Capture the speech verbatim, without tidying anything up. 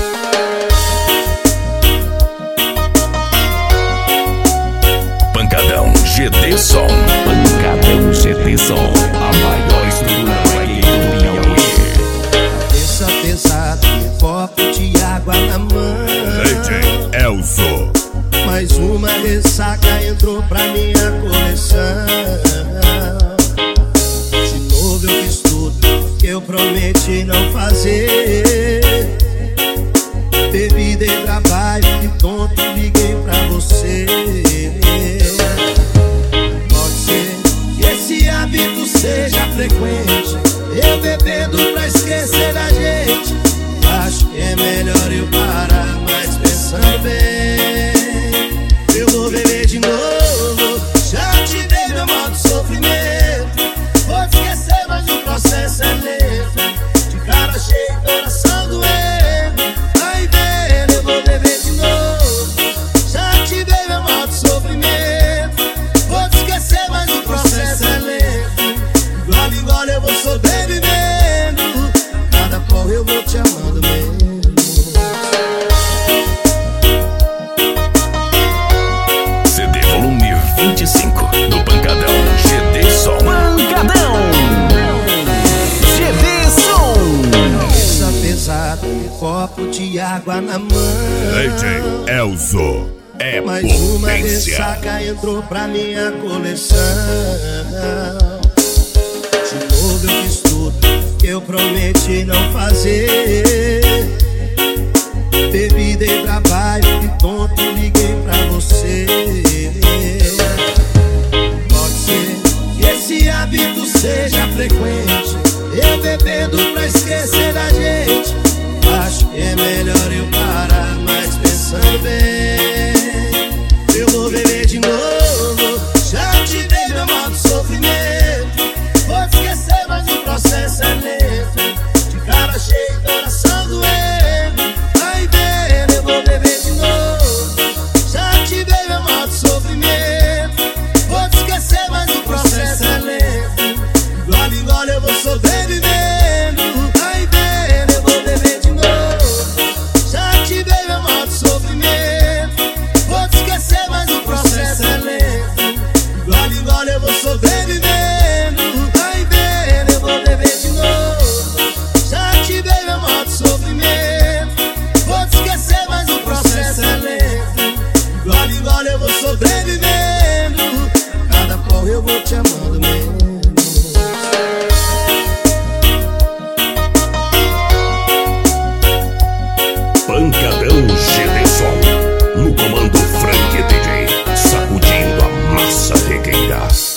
Pancadão G D Som. Pancadão G D Som, a maior estrutura do Piauí. Cabeça pesada, copo de água na mão. D J Elzo. Mais uma ressaca entrou pra minha coleção. De novo eu fiz tudo que eu prometi não fazer. Bebi, dei trabalho e tonto liguei pra você. Pode ser que esse hábito seja frequente, eu bebendo pra esquecer da gente. Acho que é melhor eu parar, mas pensando bem, eu vou beber de novo. Já te dei meu modo sofrimento, vou te esquecer, mas o processo é lento. De cara cheia, coração doendo, aí vendo, eu vou beber de novo. Já te dei meu modo sofrimento, vou te esquecer, mas o processo é lento. Gole em gole eu vou sobrevivendo, cada porra eu vou te amando mesmo. vinte e cinco do Pancadão G D Som. Pancadão G D Som. Cabeça pesada, copo de água na mão. D J Elzo é mais uma potência. ressaca entrou pra minha coleção. De novo eu fiz tudo que eu prometi não fazer. Bebi, dei trabalho e tonto liguei pra você. Esse hábito seja frequente, eu bebendo pra esquecer da gente. Acho que é melhor eu parar, mas pensando bem, eu vou beber de novo. Já te dei meu modo sofrimento, vou te esquecer, mas o processo é lento. De cara cheia, coração doendo, aí vendo, eu vou beber de novo. Já te dei meu modo sofrimento, vou te esquecer, mas o processo é lento. Gole em gole eu vou sobrevivendo, aí vendo, eu vou beber de novo. Já te dei meu modo sofrimento, vou te esquecer, mas o processo é lento. Gole em gole eu vou sobrevivendo, aí vendo, eu vou beber de novo. Já te dei meu modo sofrimento, vou te esquecer, mas o processo é lento. Gole em gole eu vou sobrevivendo, cada porra eu vou te amando mesmo. Pancadão G D Som, no comando Frank D J, sacudindo a massa regueira.